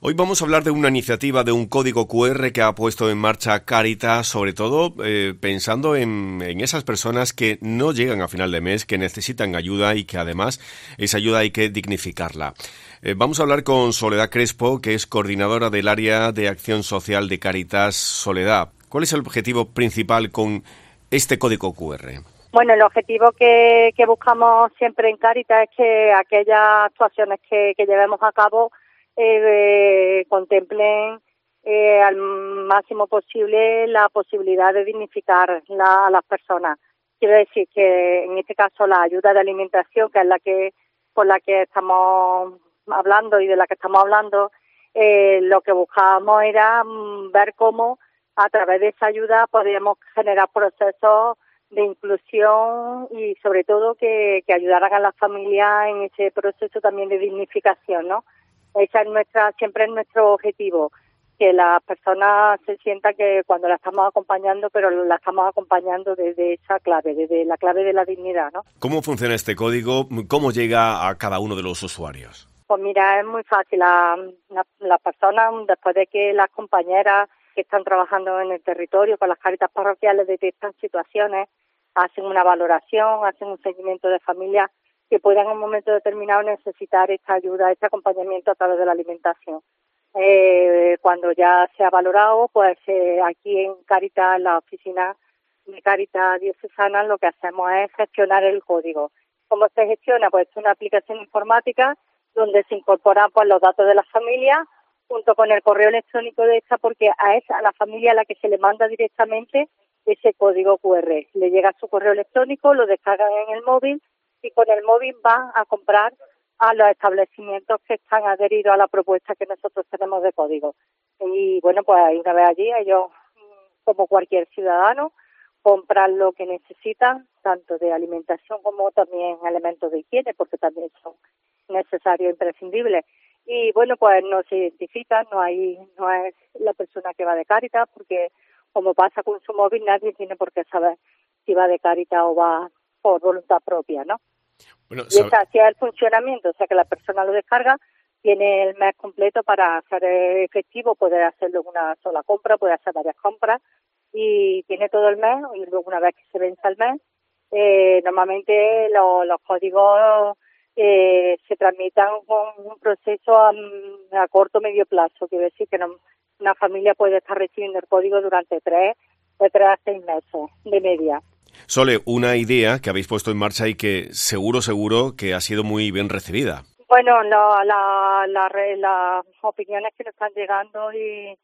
Hoy vamos a hablar de una iniciativa, de un código QR que ha puesto en marcha Cáritas, sobre todo pensando en esas personas que no llegan a final de mes, que necesitan ayuda y que además esa ayuda hay que dignificarla. Vamos a hablar con Soledad Crespo, que es coordinadora del área de acción social de Cáritas. Soledad, ¿cuál es el objetivo principal con este código QR? Bueno, el objetivo que buscamos siempre en Cáritas es que aquellas actuaciones que llevemos a cabo contemplen al máximo posible la posibilidad de dignificar a las personas. Quiero decir que en este caso la ayuda de alimentación, que es por la que estamos hablando y de la que estamos hablando, lo que buscábamos era ver cómo a través de esa ayuda podíamos generar procesos de inclusión y sobre todo que ayudaran a las familias en ese proceso también de dignificación, ¿no? Esa es siempre es nuestro objetivo, que las personas se sientan que cuando la estamos acompañando, pero la estamos acompañando desde esa clave, desde la clave de la dignidad, ¿no? ¿Cómo funciona este código? ¿Cómo llega a cada uno de los usuarios? Pues mira, es muy fácil. Las personas, después de que las compañeras que están trabajando en el territorio con las Cáritas parroquiales detectan situaciones, hacen una valoración, hacen un seguimiento de familias que puedan en un momento determinado necesitar esta ayuda, este acompañamiento a través de la alimentación. Cuando ya se ha valorado, pues aquí en Cáritas, en la oficina de Cáritas diocesana, lo que hacemos es gestionar el código. ¿Cómo se gestiona? Pues es una aplicación informática donde se incorporan pues los datos de la familia junto con el correo electrónico de esta, porque a la familia a la que se le manda directamente ese código QR. Le llega su correo electrónico, lo descargan en el móvil y con el móvil van a comprar a los establecimientos que están adheridos a la propuesta que nosotros tenemos de código. Y bueno, pues una vez allí ellos, como cualquier ciudadano, compran lo que necesitan, tanto de alimentación como también elementos de higiene, porque también son necesarios e imprescindibles. Y bueno, pues no se identifican, no es la persona que va de Cáritas, porque como pasa con su móvil, nadie tiene por qué saber si va de Cáritas o va por voluntad propia, ¿no? Bueno, y así es el funcionamiento, o sea que la persona lo descarga, tiene el mes completo para hacer efectivo, poder hacerlo en una sola compra, puede hacer varias compras y tiene todo el mes, y luego una vez que se venza el mes, normalmente los códigos se tramitan con un proceso a corto o medio plazo, quiere decir que una familia puede estar recibiendo el código durante de 3 a 6 meses de media. Sole, una idea que habéis puesto en marcha y que seguro que ha sido muy bien recibida. Bueno, las opiniones que nos están llegando y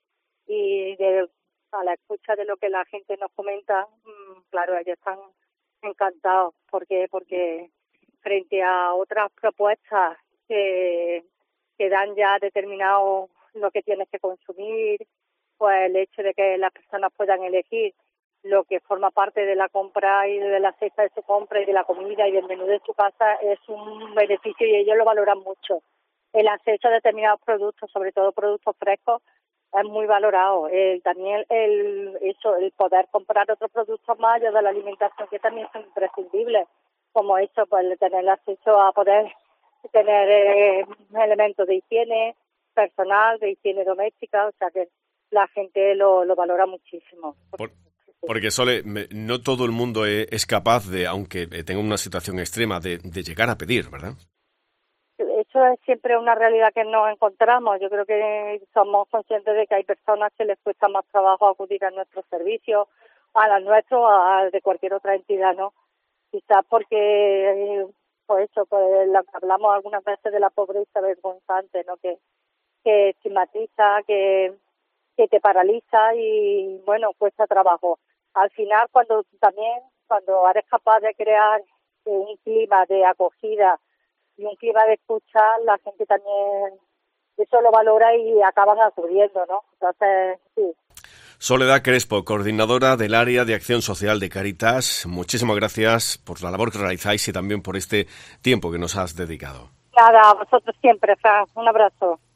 a la escucha de lo que la gente nos comenta, claro, ellos están encantados porque frente a otras propuestas que dan ya determinado lo que tienes que consumir, pues el hecho de que las personas puedan elegir lo que forma parte de la compra y de la cesta de su compra y de la comida y del menú de su casa es un beneficio y ellos lo valoran mucho. El acceso a determinados productos, sobre todo productos frescos, es muy valorado. También el poder comprar otros productos más allá de la alimentación que también son imprescindibles, como eso, pues tener acceso a poder tener elementos de higiene personal, de higiene doméstica, o sea que la gente lo valora muchísimo. Porque, Sole, no todo el mundo es capaz de, aunque tenga una situación extrema, de llegar a pedir, ¿verdad? Eso es siempre una realidad que nos encontramos. Yo creo que somos conscientes de que hay personas que les cuesta más trabajo acudir a nuestros servicios, a las nuestros, a de cualquier otra entidad, ¿no? Quizás porque, pues hablamos algunas veces de la pobreza vergonzante, ¿no? Que estigmatiza, que te paraliza y, bueno, cuesta trabajo. Al final, cuando eres capaz de crear un clima de acogida y un clima de escucha, la gente también eso lo valora y acaban acudiendo, ¿no? Entonces, sí. Soledad Crespo, coordinadora del área de acción social de Cáritas, muchísimas gracias por la labor que realizáis y también por este tiempo que nos has dedicado. Nada, a vosotros siempre, Fran. Un abrazo.